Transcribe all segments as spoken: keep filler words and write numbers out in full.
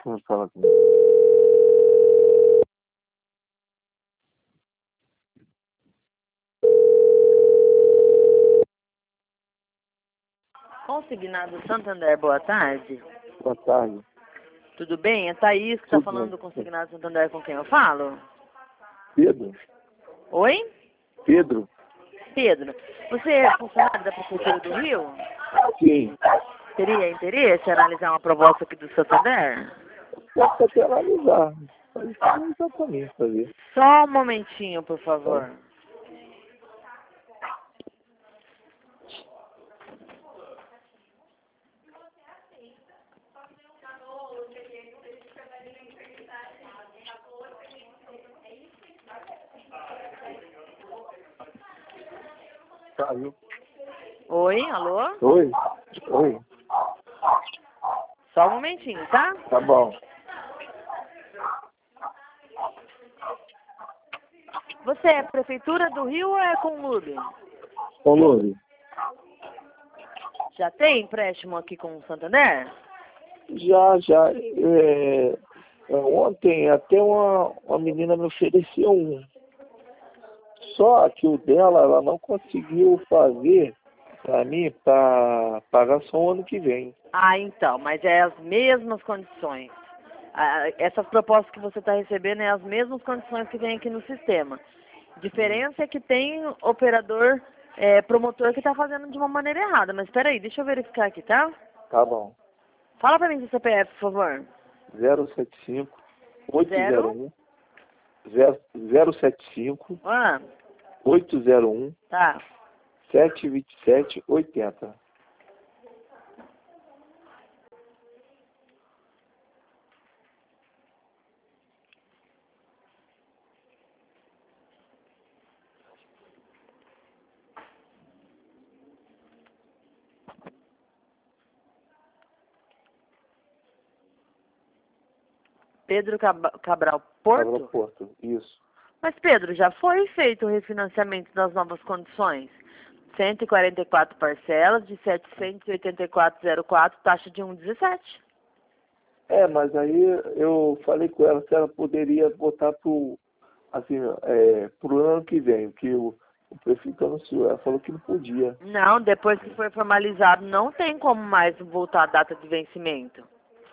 Vamos falar comigo. Consignado Santander, boa tarde. Boa tarde. Tudo bem? É Thaís que está Tudo falando bem. do Consignado Santander, com quem eu falo? Pedro? Oi? Pedro? Pedro. Você é funcionário da Prefeitura do Rio? Sim. Teria interesse em analisar uma proposta aqui do Santander? Posso até analisar. Pode analisar pra mim, pra ver. Só um momentinho, por favor. Tá, viu? Oi, alô? Oi? Oi? Só um momentinho, tá? Tá bom. Você é Prefeitura do Rio ou é Conlube? Ô, Lourdes, Já tem empréstimo aqui com o Santander? já, já, é, é, ontem até uma, uma menina me ofereceu um. Só que o dela, ela não conseguiu fazer pra mim, pra pagar só o ano que vem. Ah, então, mas é as mesmas condições. Ah, essas propostas que você está recebendo é as mesmas condições que tem aqui no sistema. Diferença é que tem operador, é, promotor que está fazendo de uma maneira errada. Mas espera aí, deixa eu verificar aqui, tá? Tá bom. Fala para mim seu C P F, por favor. zero sete cinco, oito zero Zero. um, zero sete cinco, Ah, oito zero um, tá. sete dois sete, oito zero. Pedro Cab- Cabral Porto? Aeroporto, isso. Mas Pedro, já foi feito o refinanciamento das novas condições. cento e quarenta e quatro parcelas de setecentos e oitenta e quatro vírgula zero quatro, taxa de um vírgula dezessete. É, mas aí eu falei com ela se ela poderia botar pro, assim, é, pro ano que vem, que o, o prefeito anunciou. Ela falou que não podia. Não, depois que for formalizado, não tem como mais voltar a data de vencimento.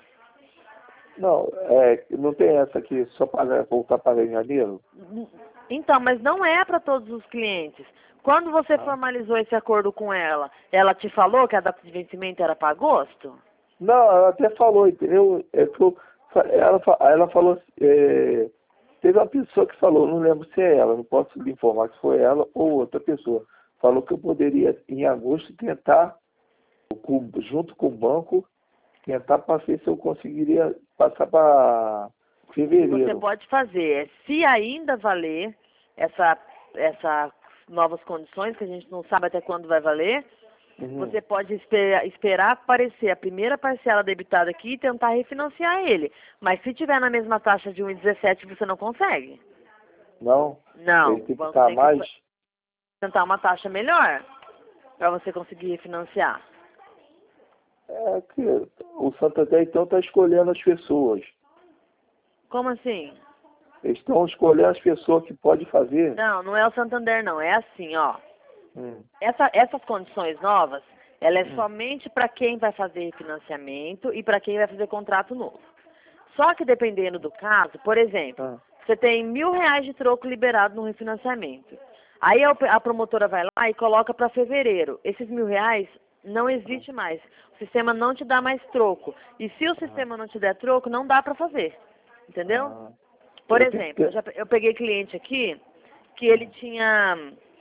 Não, é, não tem essa aqui, só pagar, voltar a pagar em janeiro? Então, mas não é para todos os clientes. Quando você Ah. formalizou esse acordo com ela, ela te falou que a data de vencimento era para agosto? Não, ela até falou, entendeu? É que eu, ela, fa- ela falou, é, teve uma pessoa que falou, não lembro se é ela, não posso lhe informar se foi ela ou outra pessoa. Falou que eu poderia, em agosto, tentar, com- junto com o banco, tentar para ver se eu conseguiria passar para O que você fevereiro. pode fazer é, se ainda valer essa, essa novas condições, que a gente não sabe até quando vai valer, Uhum. você pode esperar, esperar aparecer a primeira parcela debitada aqui e tentar refinanciar ele. Mas se tiver na mesma taxa de um vírgula dezessete, você não consegue. Não? Não, Ele tem o que banco estar tem que mais? tentar uma taxa melhor para você conseguir refinanciar. É que o Santander, então, está escolhendo as pessoas. Como assim? Eles estão escolhendo as pessoas que podem fazer. Não, não é o Santander não, é assim, ó. Hum. Essa, essas condições novas, ela é Hum. somente para quem vai fazer financiamento e para quem vai fazer contrato novo. Só que dependendo do caso, por exemplo, Ah. você tem mil reais de troco liberado no refinanciamento. Aí a, a promotora vai lá e coloca para fevereiro. Esses mil reais não existe mais. O sistema não te dá mais troco. E se o sistema não te der troco, não dá para fazer. Entendeu? Ah. Por Eu tenho que exemplo, eu, ter- já, eu peguei cliente aqui que ele tinha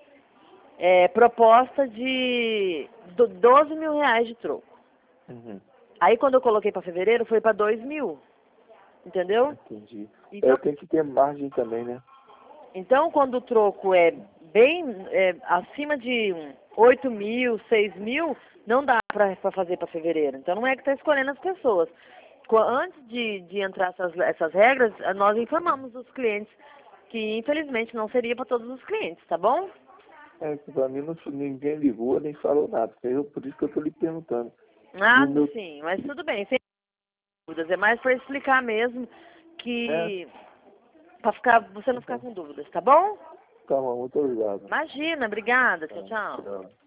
é, proposta de do- doze mil reais de troco. Uhum. Aí quando eu coloquei para fevereiro, foi para dois mil. Entendeu? Entendi. Então, Eu tenho que ter margem também, né? então quando o troco é bem é, acima de oito mil, seis mil, não dá para fazer para fevereiro. Então não é que está escolhendo as pessoas. Co- Antes de, de entrar essas, essas regras, nós informamos os clientes que infelizmente não seria para todos os clientes, tá bom? É que pra mim não, ninguém ligou nem falou nada. Eu, por isso que eu estou lhe perguntando. E Ah, o meu sim, mas tudo bem. dúvidas. É mais para explicar mesmo que... É. Para ficar, você não ficar com dúvidas, tá bom? Tá bom, muito obrigado. Imagina, obrigada. Tchau, Tá, tchau. tchau.